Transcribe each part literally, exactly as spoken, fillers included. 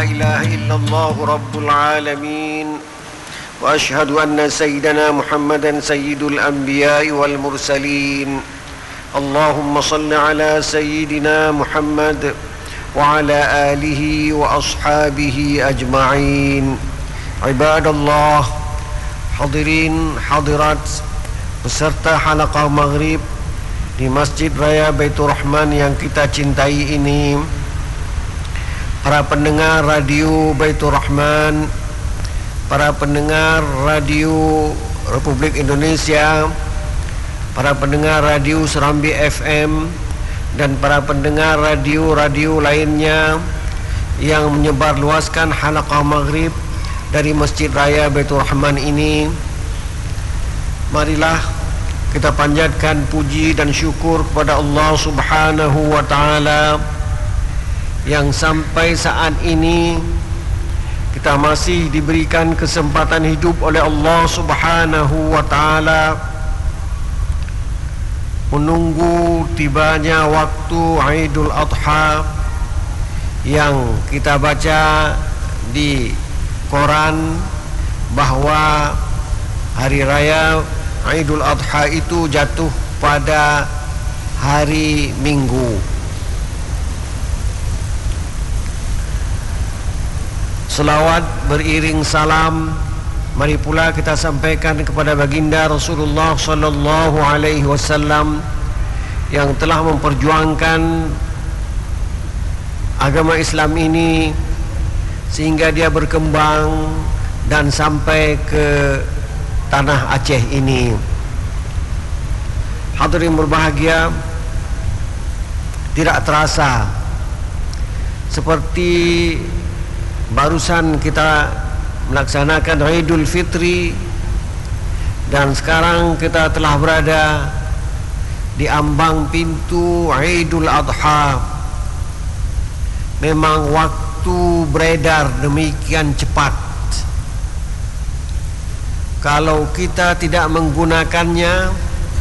إله إلا الله رب العالمين وأشهد أن سيدنا محمدا سيد الأنبياء والمرسلين اللهم صل على سيدنا محمد وعلى آله وأصحابه أجمعين عباد الله hadirin hadirat beserta halaqah maghrib di Masjid Raya Baitur Rahman yang kita cintai ini, para pendengar radio Baitur Rahman, para pendengar radio Republik Indonesia, para pendengar radio Serambi F M, dan para pendengar radio-radio lainnya yang menyebarluaskan halaqah maghrib dari Masjid Raya Baitur Rahman ini. Marilah kita panjatkan puji dan syukur kepada Allah Subhanahu wa Ta'ala yang sampai saat ini kita masih diberikan kesempatan hidup oleh Allah Subhanahu wa Ta'ala menunggu tibanya waktu Idul Adha yang kita baca di koran bahwa hari raya Idul Adha itu jatuh pada hari Minggu. Selawat beriring salam mari pula kita sampaikan kepada baginda Rasulullah sallallahu alaihi wasallam yang telah memperjuangkan agama Islam ini sehingga dia berkembang dan sampai ke tanah Aceh ini. Hadirin berbahagia, tidak terasa seperti barusan kita melaksanakan Idul Fitri dan sekarang kita telah berada di ambang pintu Idul Adha. Memang waktu Waktu beredar demikian cepat. Kalau kita tidak menggunakannya,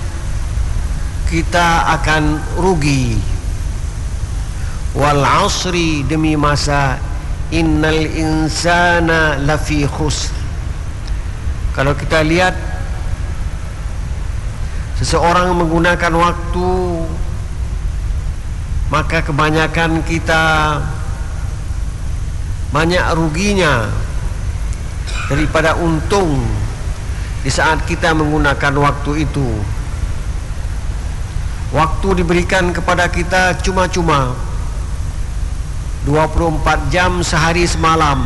kita akan rugi. Wal asri, demi masa, innal insana lafi khusr. Kalau kita lihat seseorang menggunakan waktu, maka kebanyakan kita banyak ruginya daripada untung di saat kita menggunakan waktu itu. Waktu diberikan kepada kita cuma-cuma dua puluh empat jam sehari semalam.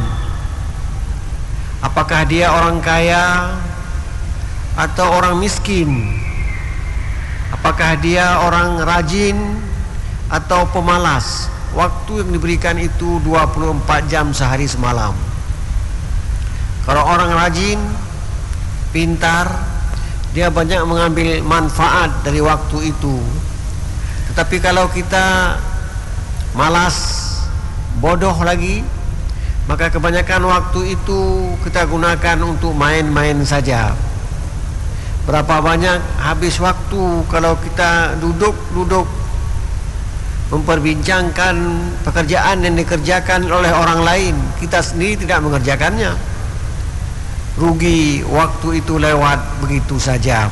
Apakah dia orang kaya atau orang miskin? Apakah dia orang rajin atau pemalas? Waktu yang diberikan itu dua puluh empat jam sehari semalam. Kalau orang rajin, pintar, dia banyak mengambil manfaat dari waktu itu. Tetapi kalau kita malas, bodoh lagi, maka kebanyakan waktu itu kita gunakan untuk main-main saja. Berapa banyak habis waktu kalau kita duduk-duduk memperbincangkan pekerjaan yang dikerjakan oleh orang lain, kita sendiri tidak mengerjakannya. Rugi, waktu itu lewat begitu saja.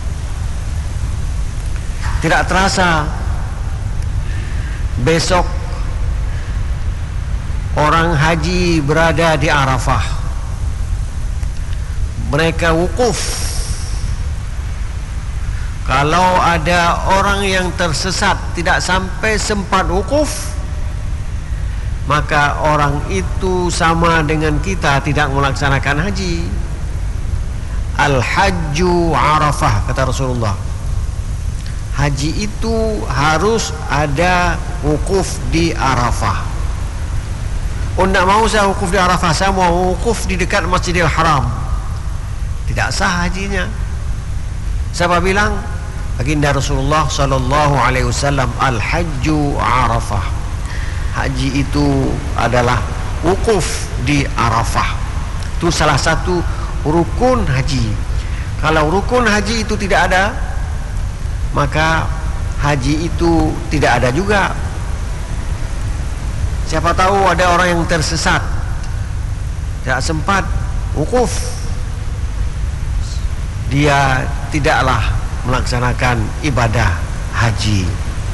Tidak terasa besok orang haji berada di Arafah. Mereka wukuf. Kalau ada orang yang tersesat tidak sampai sempat wukuf, maka orang itu sama dengan kita tidak melaksanakan haji. Al-hajju Arafah, kata Rasulullah. Haji itu harus ada wukuf di Arafah. Oh, tidak mau saya wukuf di Arafah, saya mau wukuf di dekat Masjidil Haram. Tidak sah hajinya. Siapa bilang? Baginda Rasulullah sallallahu alaihi wasallam, al-hajju Arafah. Haji itu adalah wukuf di Arafah. Itu salah satu rukun haji. Kalau rukun haji itu tidak ada, maka haji itu tidak ada juga. Siapa tahu ada orang yang tersesat, tidak sempat wukuf, dia tidaklah melaksanakan ibadah haji.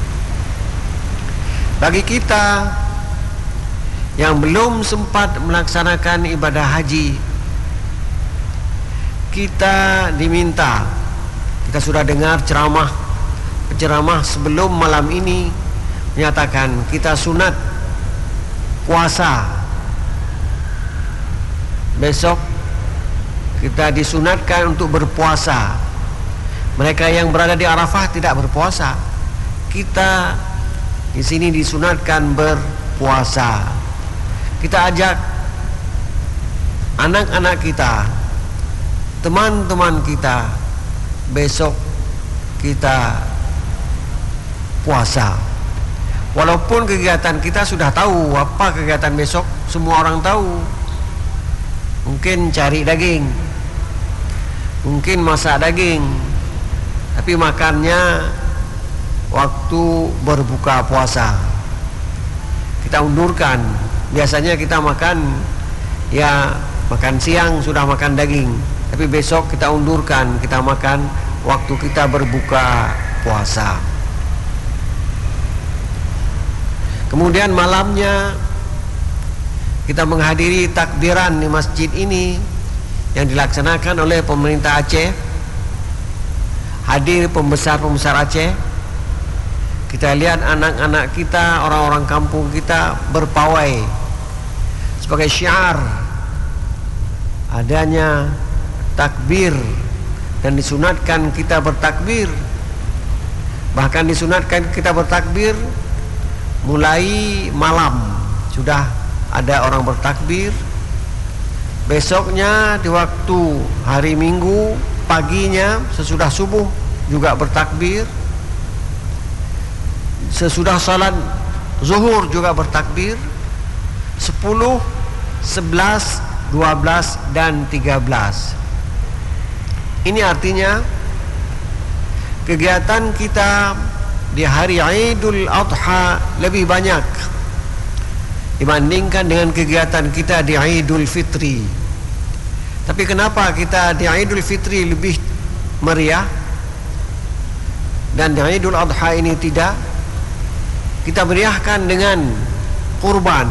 Bagi kita yang belum sempat melaksanakan ibadah haji, kita diminta, kita sudah dengar ceramah penceramah sebelum malam ini menyatakan kita sunat puasa. Besok kita disunatkan untuk berpuasa. Mereka yang berada di Arafah tidak berpuasa. Kita di sini disunatkan berpuasa. Kita ajak anak-anak kita, teman-teman kita, besok kita puasa. Walaupun kegiatan kita sudah tahu apa kegiatan besok, semua orang tahu. Mungkin cari daging, mungkin masak daging, tapi makannya waktu berbuka puasa. Kita undurkan. Biasanya kita makan, ya makan siang sudah makan daging, tapi besok kita undurkan, kita makan waktu kita berbuka puasa. Kemudian malamnya kita menghadiri takbiran di masjid ini yang dilaksanakan oleh pemerintah Aceh. Hadir pembesar-pembesar Aceh. Kita lihat anak-anak kita, orang-orang kampung kita berpawai sebagai syiar adanya takbir, dan disunatkan kita bertakbir. Bahkan disunatkan kita bertakbir mulai malam, sudah ada orang bertakbir. Besoknya di waktu hari Minggu paginya sesudah subuh juga bertakbir. Sesudah salat zuhur juga bertakbir. Sepuluh, sebelas, dua belas dan tiga belas. Ini artinya kegiatan kita di hari Idul Adha lebih banyak dibandingkan dengan kegiatan kita di Idul Fitri. Tapi kenapa kita di Idul Fitri lebih meriah dan di Idul Adha ini tidak? Kita meriahkan dengan kurban.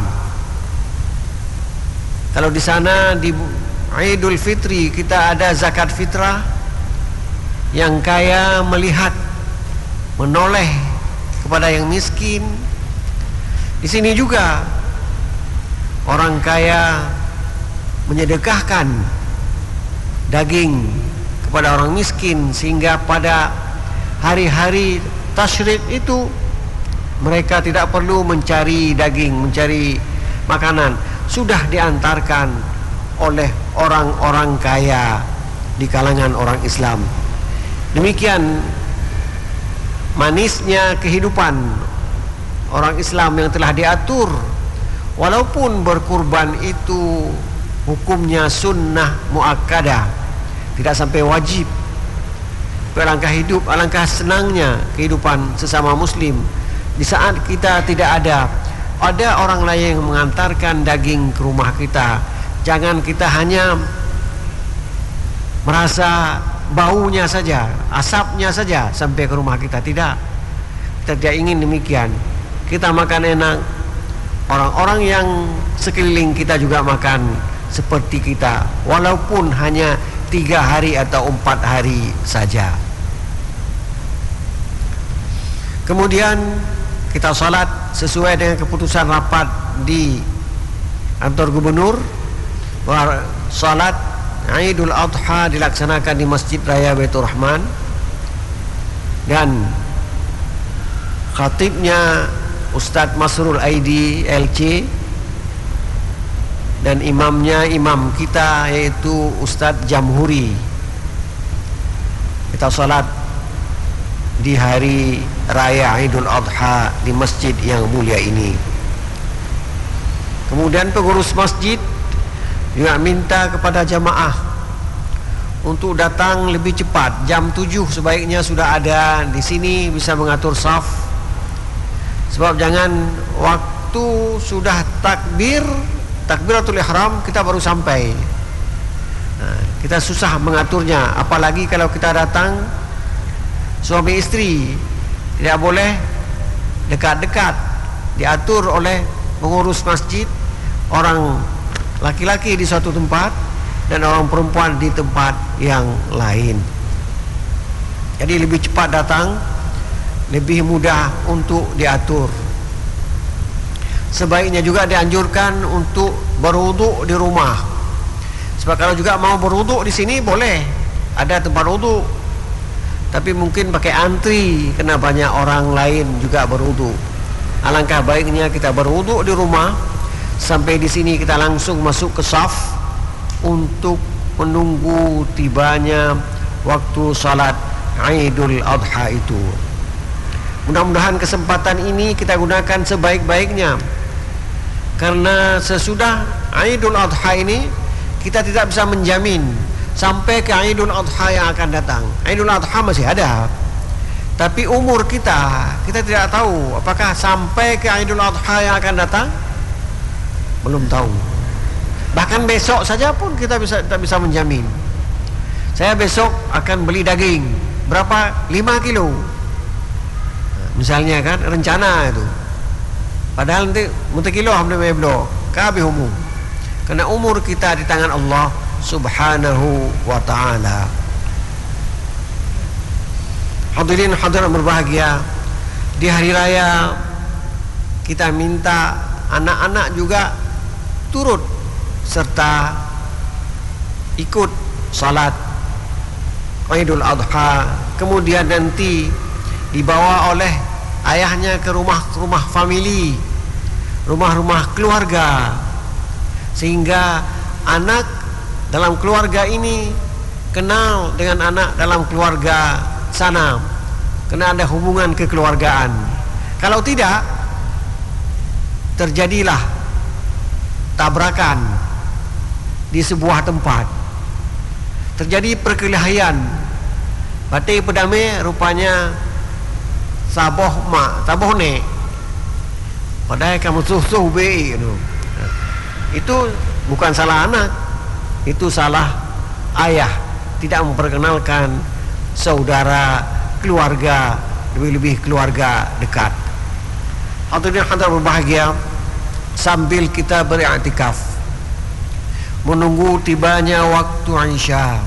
Kalau di sana di Idul Fitri kita ada zakat fitrah, yang kaya melihat, menoleh kepada yang miskin. Di sini juga orang kaya menyedekahkan daging kepada orang miskin, sehingga pada hari-hari tasyrik itu mereka tidak perlu mencari daging, mencari makanan, sudah diantarkan oleh orang-orang kaya di kalangan orang Islam. Demikian manisnya kehidupan orang Islam yang telah diatur. Walaupun berkurban itu hukumnya sunnah muakkadah, tidak sampai wajib. Alangkah hidup, alangkah senangnya kehidupan sesama muslim di saat kita tidak ada ada orang lain yang mengantarkan daging ke rumah kita. Jangan kita hanya merasa baunya saja, asapnya saja sampai ke rumah kita. Tidak, kita tidak ingin demikian. Kita makan enak, orang-orang yang sekeliling kita juga makan seperti kita, walaupun hanya tiga hari atau empat hari saja. Kemudian kita salat sesuai dengan keputusan rapat di kantor gubernur, bahwa salat Idul Adha dilaksanakan di Masjid Raya Baitur Rahman, dan khatibnya Ustadz Masrul Aidi L C, dan imamnya imam kita yaitu Ustadz Jamhuri. Kita salat di hari Raya Idul Adha di masjid yang mulia ini. Kemudian pengurus masjid juga minta kepada jamaah untuk datang lebih cepat. Jam tujuh sebaiknya sudah ada di sini, bisa mengatur saf. Sebab jangan waktu waktu sudah takbir, takbiratul ihram, kita baru sampai. Nah, kita susah mengaturnya, apalagi kalau kita datang suami istri, tidak boleh dekat-dekat, diatur oleh pengurus masjid, orang laki-laki di suatu tempat dan orang perempuan di tempat yang lain. Jadi lebih cepat datang, lebih mudah untuk diatur. Sebaiknya juga dianjurkan untuk berwuduk di rumah. Sebab kalau juga mau berwuduk di sini boleh, ada tempat wuduk, tapi mungkin pakai antri karena banyak orang lain juga berwuduk. Alangkah baiknya kita berwuduk di rumah, sampai di sini kita langsung masuk ke saf untuk menunggu tibanya waktu salat Aidul Adha itu. Mudah-mudahan kesempatan ini kita gunakan sebaik-baiknya, karena sesudah Aidul Adha ini kita tidak bisa menjamin sampai ke Aidul Adha yang akan datang. Aidul Adha masih ada, tapi umur kita, kita tidak tahu apakah sampai ke Aidul Adha yang akan datang, belum tahu. Bahkan besok saja pun kita bisa tak bisa menjamin. Saya besok akan beli daging berapa? lima kilo misalnya, kan rencana itu. Padahal nanti muntah kilo hamil meblo kabi umum, karena umur kita di tangan Allah Subhanahu wa ta'ala. Hadirin hadirat berbahagia, di hari raya kita minta anak-anak juga turut serta ikut salat Aidul Adha, kemudian nanti dibawa oleh ayahnya ke rumah-rumah famili, rumah-rumah keluarga, sehingga anak dalam keluarga ini kenal dengan anak dalam keluarga sana, kena ada hubungan kekeluargaan. Kalau tidak, terjadilah tabrakan di sebuah tempat, terjadi perkelahian. Batik pedame rupanya saboh mak, saboh nek, padahal kamu suh-suh be itu. Itu bukan salah anak, itu salah ayah, tidak memperkenalkan saudara, keluarga, lebih-lebih keluarga dekat. Hadirin hadirat berbahagia, sambil kita beriktikaf menunggu tibanya waktu Isya,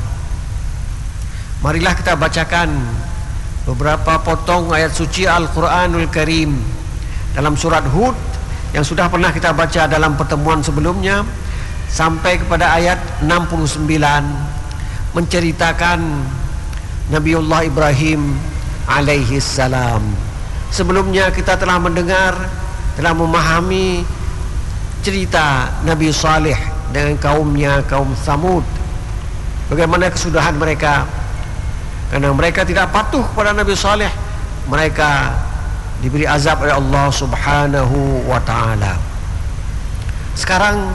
marilah kita bacakan beberapa potong ayat suci Al-Quranul Karim dalam surat Hud yang sudah pernah kita baca dalam pertemuan sebelumnya, sampai kepada ayat enam puluh sembilan, menceritakan Nabiullah Ibrahim alaihi salam. Sebelumnya kita telah mendengar, telah memahami cerita Nabi Saleh dengan kaumnya, kaum Samud, bagaimana kesudahan mereka. Karena mereka tidak patuh kepada Nabi Saleh, mereka diberi azab oleh Allah Subhanahu wa ta'ala. Sekarang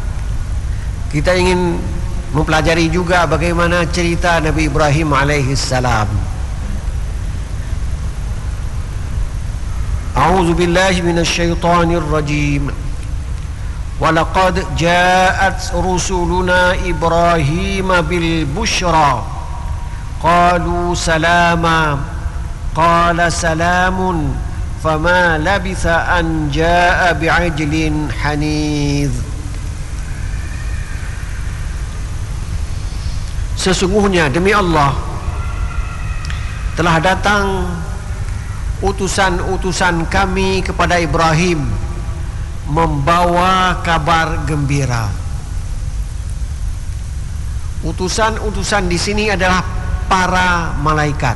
kita ingin mempelajari juga bagaimana cerita Nabi Ibrahim alaihi salam. A'udzu billahi minasyaitonir rajim. Walaqad ja'at rusuluna Ibrahim bil busyra qalu salama qala salamun fama labitha an jaa bi'ajlin hanidh. Sesungguhnya demi Allah telah datang utusan-utusan kami kepada Ibrahim membawa kabar gembira. Utusan-utusan di sini adalah para malaikat.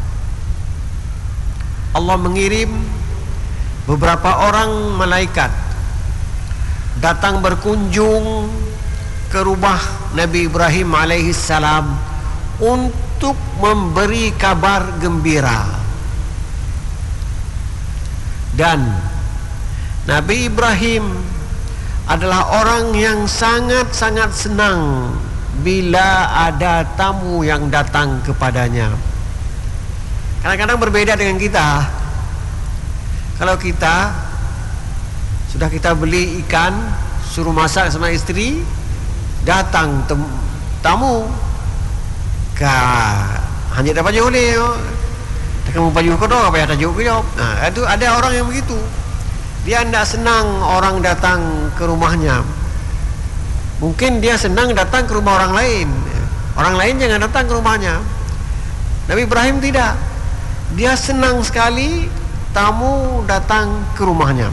Allah mengirim beberapa orang malaikat datang berkunjung ke rumah Nabi Ibrahim alaihi salam untuk memberi kabar gembira. Dan Nabi Ibrahim adalah orang yang sangat-sangat senang bila ada tamu yang datang kepadanya. Kadang-kadang berbeda dengan kita. Kalau kita Sudah kita beli ikan, suruh masak sama istri, datang tem, tamu ka hanya dapat baju ni kamu baju kau dah apa yang tajuk kau. Nah, itu ada orang yang begitu, dia tidak senang orang datang ke rumahnya. Mungkin dia senang datang ke rumah orang lain, orang lain jangan datang ke rumahnya. Nabi Ibrahim tidak, dia senang sekali tamu datang ke rumahnya.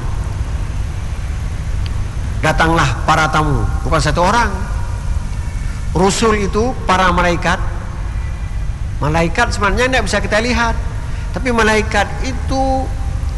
Datanglah para tamu, bukan satu orang. Rusul itu para malaikat. Malaikat sebenarnya tidak bisa kita lihat, tapi malaikat itu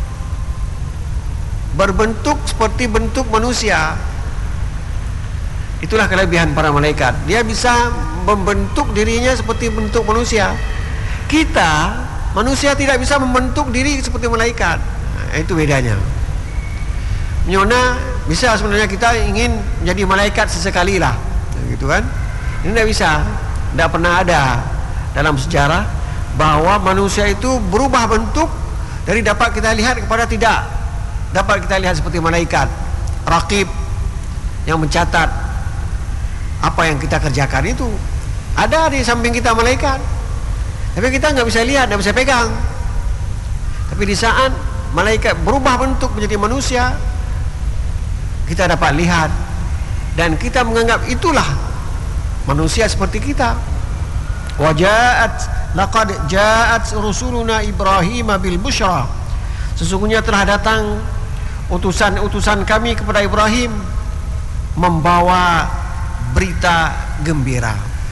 berbentuk seperti bentuk manusia. Itulah kelebihan para malaikat, dia bisa membentuk dirinya seperti bentuk manusia. Kita manusia tidak bisa membentuk diri seperti malaikat. Nah, itu bedanya. Nyona bisa sebenarnya, kita ingin menjadi malaikat sesekali lah, gitu kan? Ini tidak bisa, tidak pernah ada dalam sejarah bahwa manusia itu berubah bentuk dari dapat kita lihat kepada tidak dapat kita lihat seperti malaikat raqib yang mencatat apa yang kita kerjakan. Itu ada di samping kita malaikat, tapi kita nggak bisa lihat, nggak bisa pegang. Tapi di saat malaikat berubah bentuk menjadi manusia, kita dapat lihat dan kita menganggap itulah manusia seperti kita. Wa ja'at laqad ja'at rusuluna Ibrahim bil busyra, sesungguhnya telah datang utusan-utusan kami kepada Ibrahim membawa berita gembira.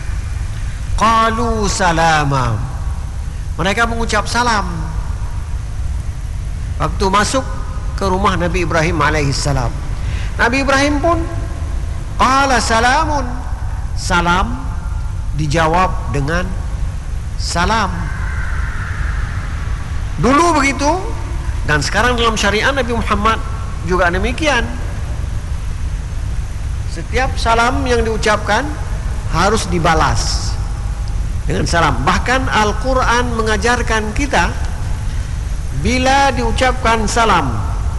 Qalu salama, mereka mengucap salam waktu masuk ke rumah Nabi Ibrahim alaihissalam. Nabi Ibrahim pun qala salamun, salam dijawab dengan salam. Dulu begitu, dan sekarang dalam syariat Nabi Muhammad juga demikian. Setiap salam yang diucapkan harus dibalas dengan salam. Bahkan Al-Quran mengajarkan kita, bila diucapkan salam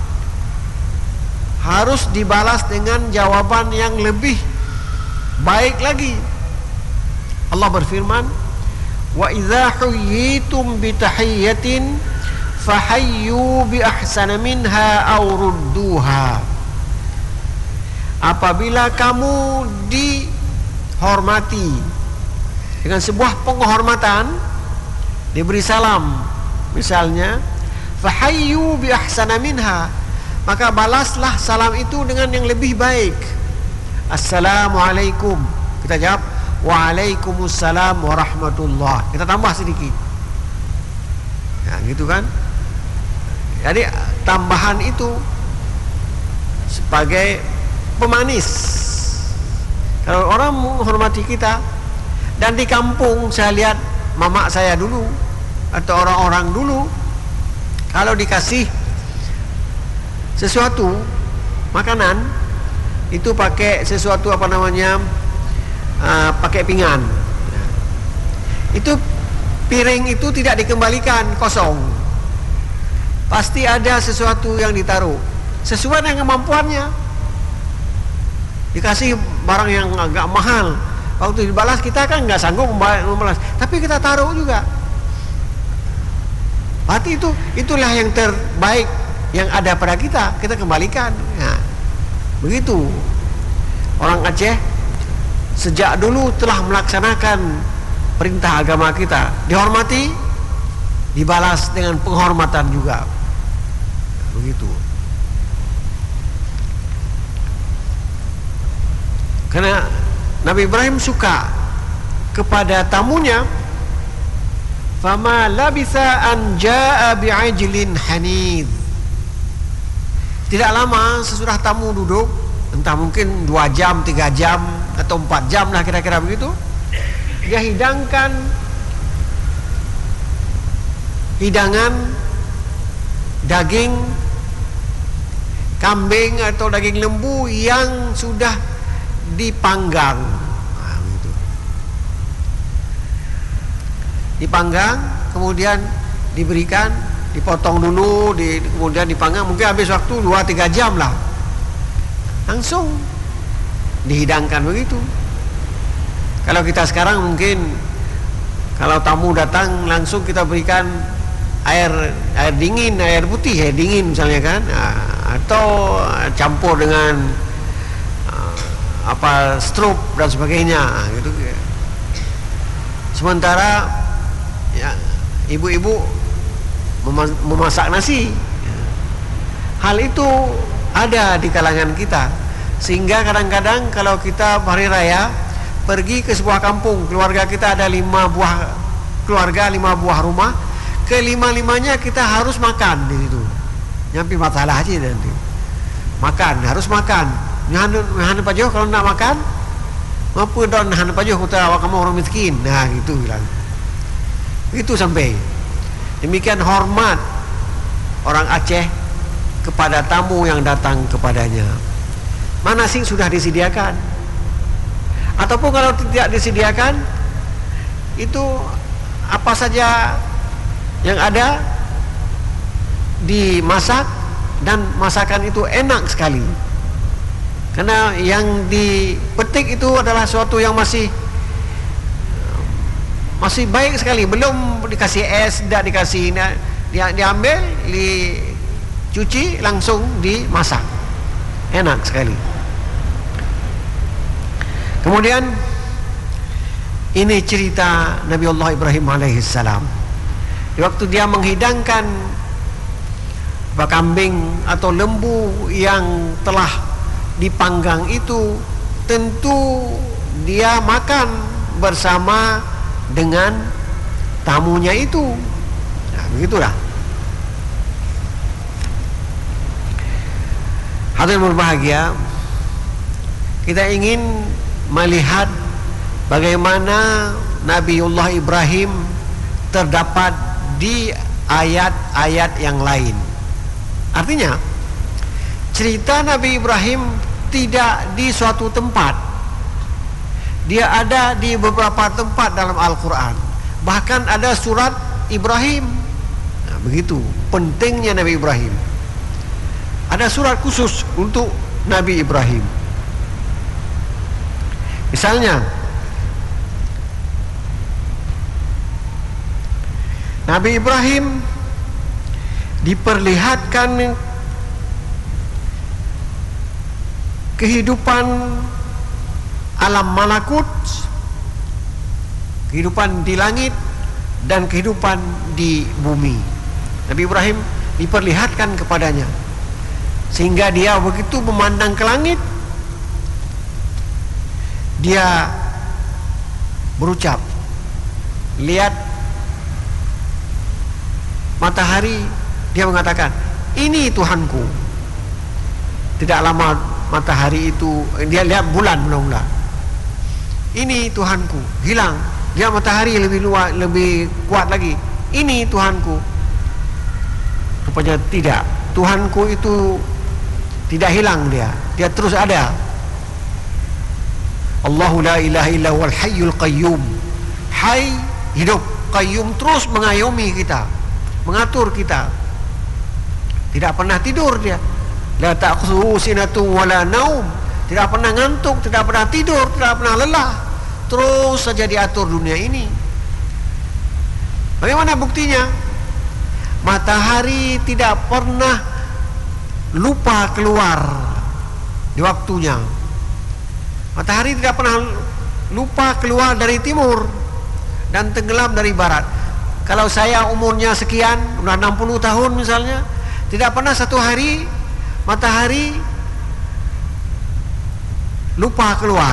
harus dibalas dengan jawaban yang lebih baik lagi. Allah berfirman, wa idza huyyitum bi tahiyyatin fahayyu bi ahsana minha aw rudduha. Apabila kamu dihormati dengan sebuah penghormatan, diberi salam misalnya, fahayyu bi ahsana minha, maka balaslah salam itu dengan yang lebih baik. Assalamualaikum, kita jawab waalaikumsalam warahmatullah, kita tambah sedikit, ya, gitu kan. Jadi tambahan itu sebagai pemanis. Kalau orang menghormati kita, dan di kampung saya lihat mama saya dulu atau orang-orang dulu, kalau dikasih sesuatu makanan itu pakai sesuatu apa namanya, uh, pakai pinggan, itu piring itu tidak dikembalikan kosong, pasti ada sesuatu yang ditaruh sesuai dengan kemampuannya. Dikasih barang yang agak mahal, waktu dibalas kita kan nggak sanggup membalas, tapi kita taruh juga. Berarti itu itulah yang terbaik yang ada pada kita, kita kembalikan. Nah, begitu orang Aceh sejak dulu telah melaksanakan perintah agama kita, dihormati, dibalas dengan penghormatan juga. Begitu. Karena Nabi Ibrahim suka kepada tamunya. Fama labitha an jaa bi'ajlin hanid. Tidak lama sesudah tamu duduk, entah mungkin dua jam, tiga jam atau empat jam lah kira-kira begitu, dia hidangkan hidangan daging kambing atau daging lembu yang sudah dipanggang. Nah, gitu. Dipanggang, kemudian diberikan, dipotong dulu, di, kemudian dipanggang. Mungkin habis waktu dua tiga jam lah langsung dihidangkan begitu. Kalau kita sekarang mungkin kalau tamu datang langsung kita berikan air air dingin, air putih, air dingin misalnya kan, atau campur dengan apa stroop dan sebagainya gitu. Sementara ya, ibu-ibu memasak nasi, hal itu ada di kalangan kita, sehingga kadang-kadang kalau kita hari raya pergi ke sebuah kampung, keluarga kita ada lima buah keluarga, lima buah rumah, kelima-limanya kita harus makan di situ. Nyampi masalah aja nanti. Makan, harus makan. Nahan pajoh kalau nak makan, apa don nahan pajoh kita awak kamu orang miskin. Nah, gitu bilang. Itu sampai. Demikian hormat orang Aceh kepada tamu yang datang kepadanya. Manasik sudah disediakan. Ataupun kalau tidak disediakan, itu apa saja yang ada dimasak, dan masakan itu enak sekali. Karena yang dipetik itu adalah sesuatu yang masih masih baik sekali, belum dikasih es, tidak dikasih, dia diambil, dicuci, langsung dimasak, enak sekali. Kemudian ini cerita Nabi Allah Ibrahim alaihissalam. Di waktu dia menghidangkan kambing atau lembu yang telah dipanggang itu, tentu dia makan bersama dengan tamunya itu. Nah, begitulah. Hadirin berbahagia, kita ingin melihat bagaimana Nabiullah Ibrahim terdapat di ayat-ayat yang lain. Artinya, cerita Nabi Ibrahim tidak di suatu tempat. Dia ada di beberapa tempat dalam Al-Quran. Bahkan ada surat Ibrahim. Nah, begitu pentingnya Nabi Ibrahim. Ada surat khusus untuk Nabi Ibrahim. Misalnya, Nabi Ibrahim diperlihatkan kehidupan alam malakut, kehidupan di langit, dan kehidupan di bumi. Nabi Ibrahim diperlihatkan kepadanya, sehingga dia begitu memandang ke langit, dia berucap, lihat matahari, dia mengatakan, ini Tuhanku. Tidak lama matahari itu, dia lihat bulan mula-mula, ini Tuhanku, hilang. Dia matahari lebih luas, lebih kuat lagi, ini Tuhanku. Rupanya tidak, Tuhanku itu tidak hilang, dia dia terus ada. Allahu la ilaha illa huwal hayyul qayyum. Hay, hidup, qayyum, terus mengayomi kita, mengatur kita, tidak pernah tidur dia. La ta'khudhuhu sinatun wala naum. Tidak pernah ngantuk, tidak pernah tidur, tidak pernah lelah, terus saja diatur dunia ini. Bagaimana buktinya? Matahari tidak pernah lupa keluar di waktunya. Matahari tidak pernah lupa keluar dari timur dan tenggelam dari barat. Kalau saya umurnya sekian, udah enam puluh tahun misalnya, tidak pernah satu hari matahari lupa keluar.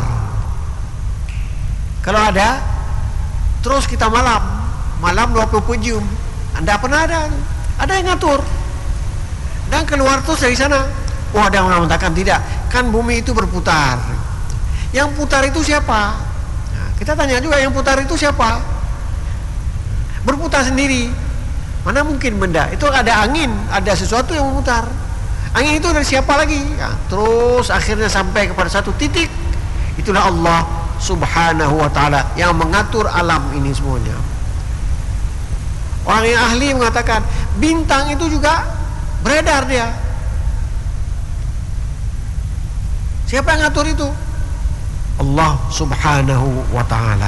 Kalau ada, terus kita malam, malam dua puluh empat jam, anda pernah ada, ada yang ngatur, dan keluar terus dari sana. Oh, ada yang mengatakan tidak, kan bumi itu berputar. Yang putar itu siapa? Nah, kita tanya juga, yang putar itu siapa? Berputar sendiri. Mana mungkin benda itu, ada angin, ada sesuatu yang memutar. Angin itu dari siapa lagi? Ya, terus akhirnya sampai kepada satu titik. Itulah Allah Subhanahu wa ta'ala yang mengatur alam ini semuanya. Orang yang ahli mengatakan bintang itu juga beredar dia. Siapa yang ngatur itu? Allah subhanahu wa ta'ala.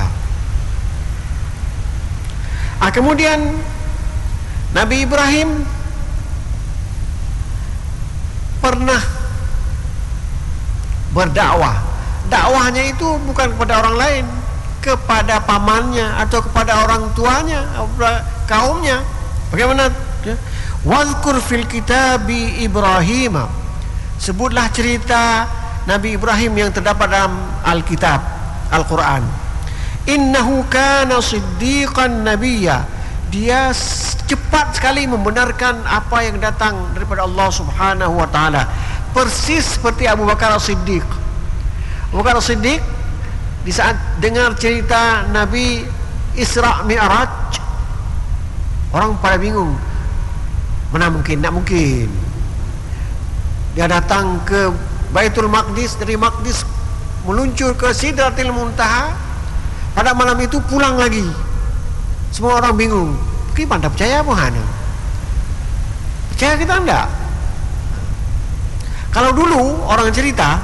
Ah, kemudian Nabi Ibrahim pernah berdakwah. Dakwahnya itu bukan kepada orang lain, kepada pamannya atau kepada orang tuanya, kaumnya. Bagaimana? Wazkur fil kitabi Ibrahim. Sebutlah cerita Nabi Ibrahim yang terdapat dalam Alkitab, Al-Quran. Innahu kana siddiqan nabiyya. Dia cepat sekali membenarkan apa yang datang daripada Allah subhanahu wa ta'ala, persis seperti Abu Bakar As-Siddiq. Abu Bakar As-Siddiq di saat dengar cerita Nabi Isra Mi'raj, orang pada bingung, mana mungkin, tak mungkin. Dia datang ke Baitul Maqdis, dari Maqdis meluncur ke Sidratil Muntaha, pada malam itu pulang lagi. Semua orang bingung, gimana percaya apa hana? Percaya kita enggak? Kalau dulu orang cerita,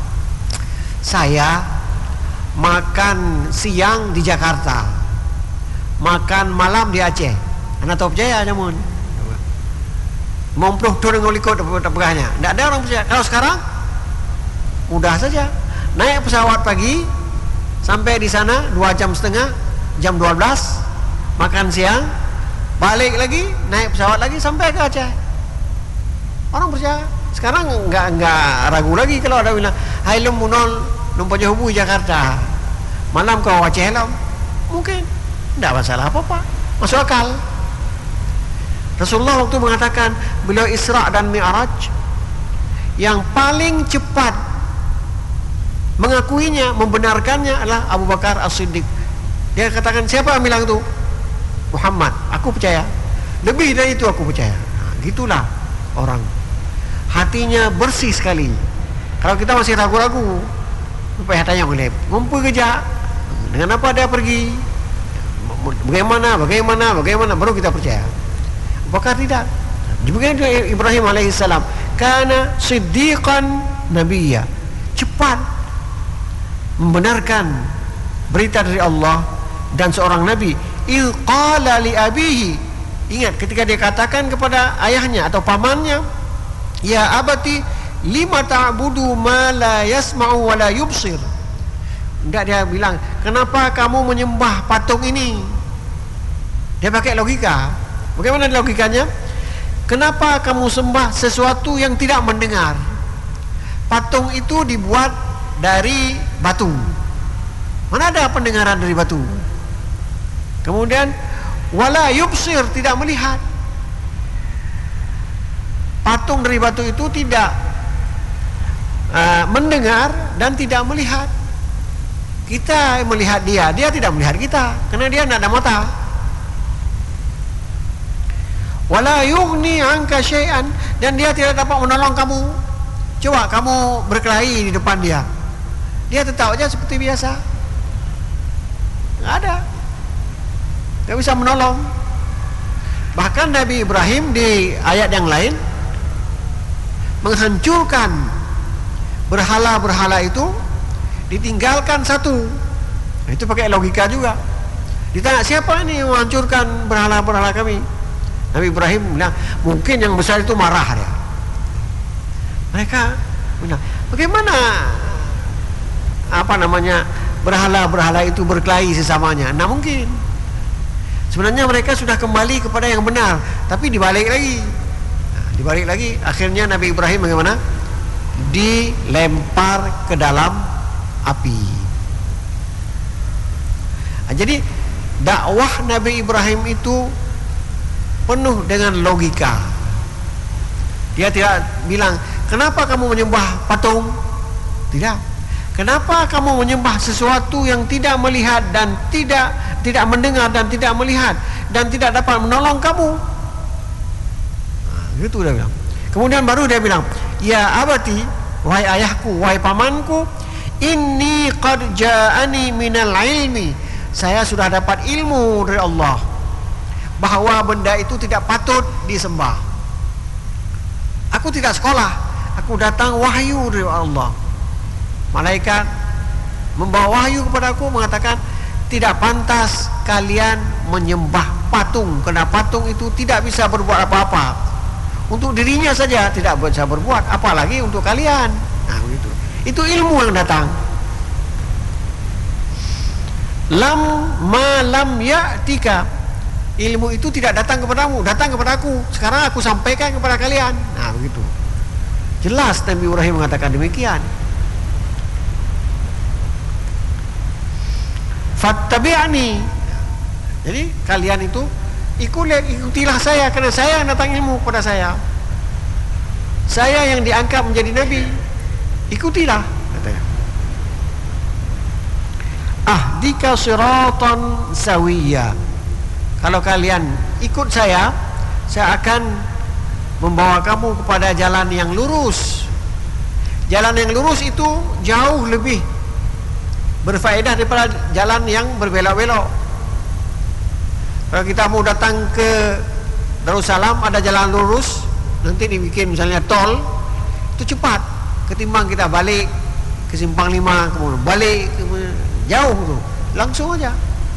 saya makan siang di Jakarta, makan malam di Aceh, anda tahu percaya namun Momploh turun ngoliko tak pegahnya. Tidak ada orang percaya. Kalau sekarang mudah saja, naik pesawat pagi sampai di sana dua jam setengah, jam dua belas makan siang, balik lagi naik pesawat lagi sampai ke Aceh. Orang percaya. Sekarang enggak enggak ragu lagi kalau ada bilang, "Hai lum munol numpa Johbu Jakarta. Malam kau Aceh lam." Mungkin tidak masalah apa-apa. Masuk akal. Rasulullah waktu mengatakan beliau Isra dan Mi'raj, yang paling cepat mengakuinya, membenarkannya adalah Abu Bakar As-Siddiq. Dia katakan, siapa yang bilang itu? Muhammad. Aku percaya. Lebih dari itu aku percaya. Nah, gitulah orang. Hatinya bersih sekali. Kalau kita masih ragu-ragu, supaya tanya oleh ngumpul kerja, dengan apa dia pergi, bagaimana, bagaimana, bagaimana, baru kita percaya. Bakar tidak. Demikian juga Ibrahim alaihissalam, kana siddiqan nabiyya, cepat membenarkan berita dari Allah dan seorang nabi. Il qala li abihi, ingat ketika dia katakan kepada ayahnya atau pamannya, ya abati lima ta'budu ma la yasma'u wa la yubsir. Enggak, dia bilang, kenapa kamu menyembah patung ini? Dia pakai logika. Bagaimana logikanya? Kenapa kamu sembah sesuatu yang tidak mendengar? Patung itu dibuat dari batu. Mana ada pendengaran dari batu? Kemudian wala yubsir, tidak melihat. Patung dari batu itu tidak uh, mendengar dan tidak melihat. Kita melihat dia, dia tidak melihat kita, karena dia tidak ada mata. Wala yughni anka syai'an, dan dia tidak dapat menolong kamu. Coba kamu berkelahi di depan dia, dia tetap aja seperti biasa, nggak ada, nggak bisa menolong. Bahkan Nabi Ibrahim di ayat yang lain menghancurkan berhala-berhala itu, ditinggalkan satu. Nah, itu pakai logika juga. Ditanya, siapa ini yang menghancurkan berhala-berhala kami? Nabi Ibrahim bilang, mungkin yang besar itu marah dia. Mereka bilang, bagaimana apa namanya berhala-berhala itu berkelahi sesamanya? Nah, mungkin sebenarnya mereka sudah kembali kepada yang benar, tapi dibalik lagi. Nah, dibalik lagi, akhirnya Nabi Ibrahim bagaimana? Dilempar ke dalam api. Nah, jadi dakwah Nabi Ibrahim itu penuh dengan logika. Dia tidak bilang, kenapa kamu menyembah patung? Tidak. Kenapa kamu menyembah sesuatu yang tidak melihat dan tidak tidak mendengar dan tidak melihat dan tidak dapat menolong kamu? Nah, gitu dia bilang. Kemudian baru dia bilang, ya abati, wahai ayahku, wahai pamanku, inni qad ja'ani minal ilmi, saya sudah dapat ilmu dari Allah bahwa benda itu tidak patut disembah. Aku tidak sekolah, aku datang wahyu dari Allah. malaikat membawa wahyu kepada aku mengatakan tidak pantas kalian menyembah patung, karena patung itu tidak bisa berbuat apa-apa. Untuk dirinya saja tidak bisa berbuat, apalagi untuk kalian. Nah begitu. Itu ilmu yang datang. Lam ma lam ya'tika, ilmu itu tidak datang kepadamu, datang kepada aku. Sekarang aku sampaikan kepada kalian. Nah begitu. Jelas Nabi Ibrahim mengatakan demikian. Fattabi'ani, jadi kalian itu ikutlah, ikutilah saya, karena saya yang datang ilmu kepada saya. Saya yang diangkat menjadi nabi, ikutilah katanya. Ahdika siratan sawiyya, kalau kalian ikut saya, saya akan membawa kamu kepada jalan yang lurus. Jalan yang lurus itu jauh lebih berfaedah daripada jalan yang berbelok-belok. Kalau kita mau datang ke Darussalam, ada jalan lurus, nanti dibikin misalnya tol, itu cepat ketimbang kita balik ke Simpang Lima, kemudian balik ke, jauh tuh, langsung aja.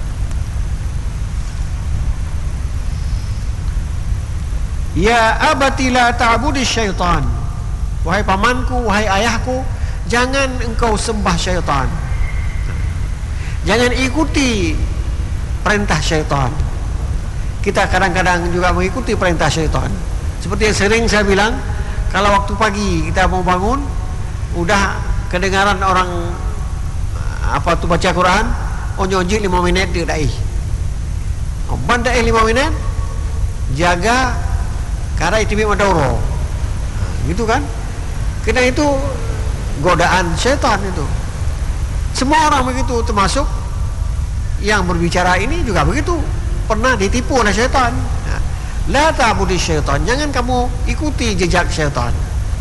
Ya abati la ta'budi syaitan, wahai pamanku, wahai ayahku, jangan engkau sembah syaitan. Jangan ikuti perintah syaitan. Kita kadang-kadang juga mengikuti perintah syaitan. Seperti yang sering saya bilang, kalau waktu pagi kita mau bangun, udah kedengaran orang apa tu baca Quran, oh nyonjik lima menit dia dai. Oh, bandai lima menit, jaga karai tibi madoro. Nah, gitu kan? Karena itu godaan syaitan itu. Semua orang begitu, termasuk yang berbicara ini juga begitu, pernah ditipu oleh syaitan. La ta'budi syaitan, jangan kamu ikuti jejak syaitan.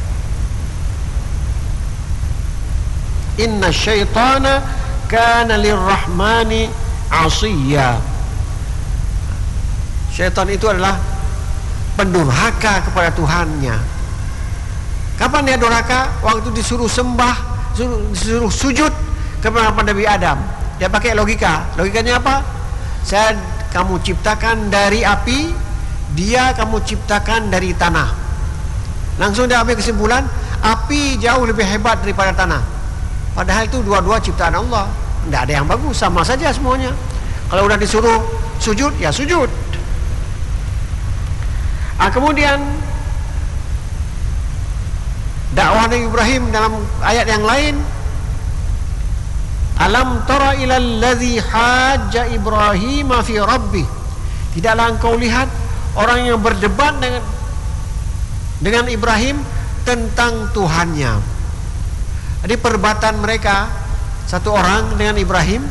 Inna syaitana kana lirrahmani asiyya. Syaitan itu adalah pendurhaka kepada Tuhannya. Kapan dia durhaka? Waktu disuruh sembah, disuruh, disuruh sujud kepada Nabi Adam. Dia pakai logika. Logikanya apa? Saya kamu ciptakan dari api, dia kamu ciptakan dari tanah. Langsung dia ambil kesimpulan, api jauh lebih hebat daripada tanah. Padahal itu dua-dua ciptaan Allah. Tidak ada yang bagus, sama saja semuanya. Kalau udah disuruh sujud, ya sujud. Ah, kemudian dakwah Nabi Ibrahim dalam ayat yang lain, alam tara ilal ladzi hajja Ibrahim fi rabbih, tidaklah engkau lihat orang yang berdebat dengan dengan Ibrahim tentang Tuhannya. Jadi perdebatan mereka satu orang dengan Ibrahim,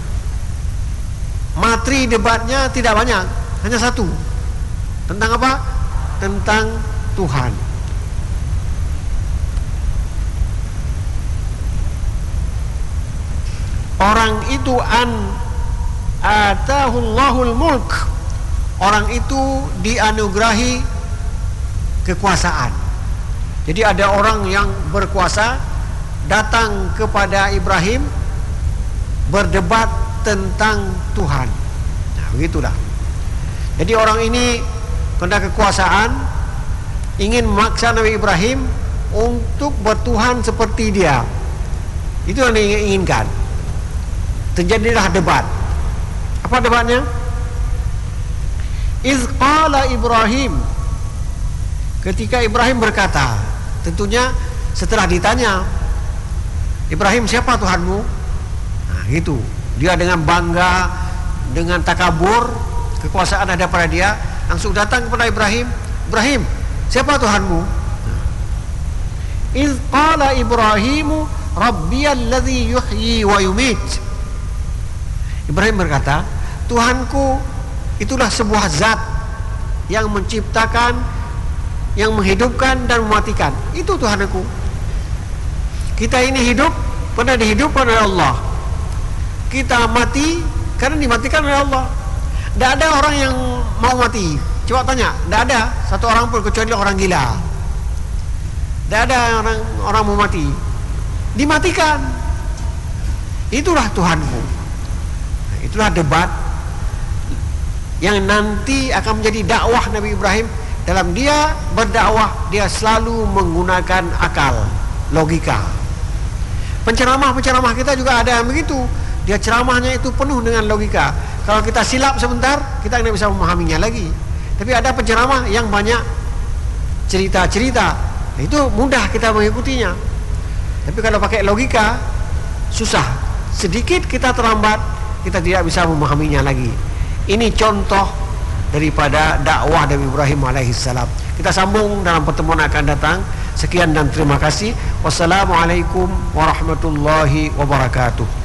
materi debatnya tidak banyak, hanya satu. Tentang apa? Tentang Tuhan. Orang itu an atahullahul mulk, orang itu dianugerahi kekuasaan. Jadi ada orang yang berkuasa datang kepada Ibrahim berdebat tentang Tuhan. Nah, begitulah. Jadi orang ini kena kekuasaan, ingin memaksa Nabi Ibrahim untuk bertuhan seperti dia. Itu yang diinginkan. Terjadilah debat. Apa debatnya? Iz qala Ibrahim, ketika Ibrahim berkata, tentunya setelah ditanya, Ibrahim, siapa Tuhanmu? Nah, gitu. Dia dengan bangga, dengan takabur, kekuasaan ada pada dia, langsung datang kepada Ibrahim. Ibrahim, siapa Tuhanmu? Nah. Iz qala Ibrahimu rabbiyalladzi yuhyi wa yumit. Ibrahim berkata, Tuhanku itulah sebuah zat yang menciptakan, yang menghidupkan dan mematikan. Itu Tuhanku. Kita ini hidup karena dihidupkan oleh Allah. Kita mati karena dimatikan oleh Allah. Tidak ada orang yang mau mati. Coba tanya, tidak ada satu orang pun kecuali orang gila. Tidak ada orang orang mau mati. dimatikan. Itulah Tuhanmu. Itulah debat yang nanti akan menjadi dakwah Nabi Ibrahim. Dalam dia berdakwah, dia selalu menggunakan akal, logika. Penceramah-penceramah kita juga ada yang begitu. Dia ceramahnya itu penuh dengan logika. Kalau kita silap sebentar, kita tidak bisa memahaminya lagi. Tapi ada penceramah yang banyak cerita-cerita, itu mudah kita mengikutinya. Tapi kalau pakai logika, susah. Sedikit kita terlambat, kita tidak bisa memahaminya lagi. Ini contoh daripada dakwah Nabi Ibrahim alaihissalam. Kita sambung dalam pertemuan akan datang. Sekian dan terima kasih. Wassalamualaikum warahmatullahi wabarakatuh.